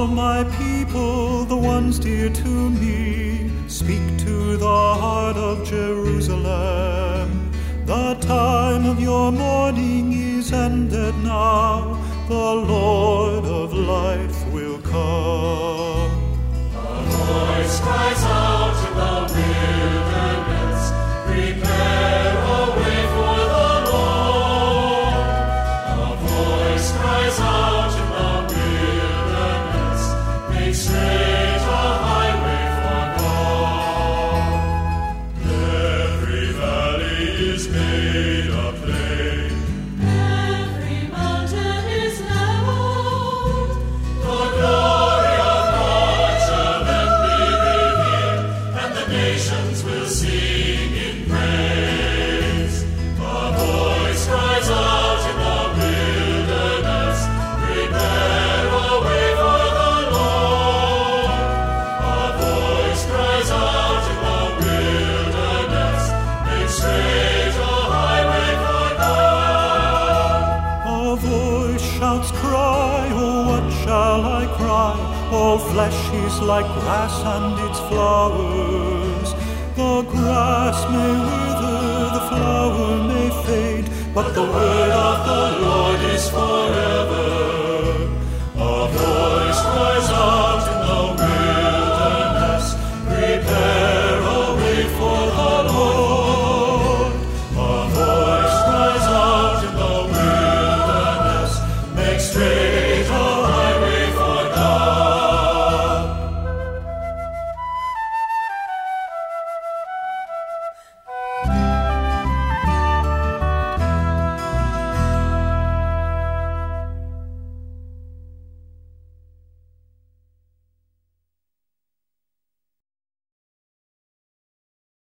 all my people, the ones dear to me, speak to the heart of Jerusalem. The time of your mourning is ended now, the Lord of life will come. A voice cries out in the wilderness, prepare a way for the Lord. A voice cries out in the wilderness, make straight a highway for God. Every valley is made a plain, Every mountain is leveled. the glory of God shall then be revealed, and the nations will sing in praise. A voice cries out in the wilderness, prepare a way for the Lord. A voice cries out in the wilderness, make straight a highway for God. A voice shouts, cry, oh what shall I cry? All flesh is like grass and its flowers. The grass may wither, the flower may fade, but the word of the Lord is forever.